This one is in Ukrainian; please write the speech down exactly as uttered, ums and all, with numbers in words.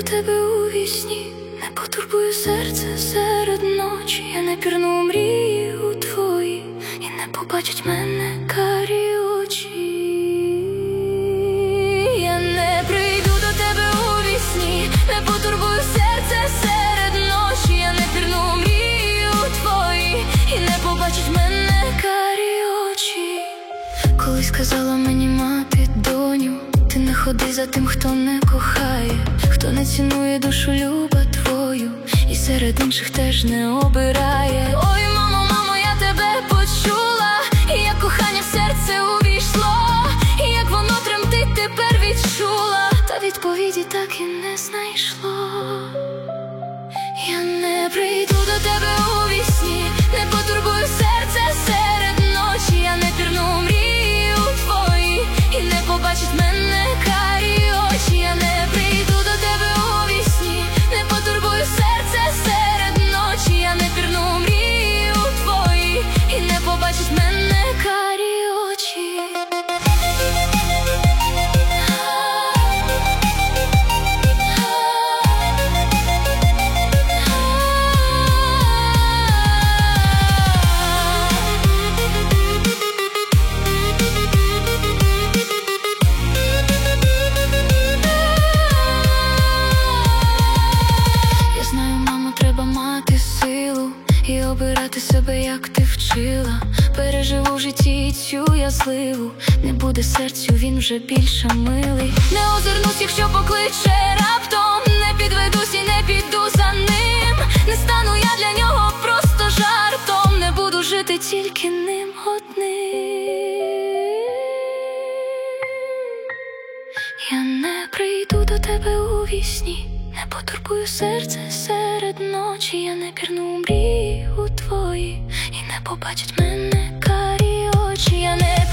тебе у вісні, не потурбую серце серед ночі. Я не пірну мрії у твої, і не побачать мене карі очі. Я не прийду до тебе у вісні, не потурбую серце серед ночі. Я не пірну мрії у твої, і не побачать мене карі очі. Колись сказала мені мати: доню, ти не ходи за тим, хто не кохає, хто не цінує душу люба твою, і серед інших теж не обирає. Ой, мамо, мамо, я тебе почула, і як кохання в серце увійшло, і як воно тремтить тепер відчула, та відповіді так і не знайшло. Я не прийду до тебе у вісні, не потурбую серце серед ночі. Я не пірну мрії у твої, і не побачить мене карі очі. Я не прийду до тебе у вісні, не потурбую серце серед ночі. Я не пірну мрії у твої, і не побачить мене карі очі. І обирати себе, як ти вчила. Переживу в житті цю я зливу, не буде серцю він вже більше милий. Не озирнусь, якщо покличе раптом, не підведусь і не піду за ним. Не стану я для нього просто жартом, не буду жити тільки ним одним. Я не прийду до тебе у вісні, не потурбую серце серед ночі. Я не пірну мрії у твої, і не побачить мене карі очі. Я не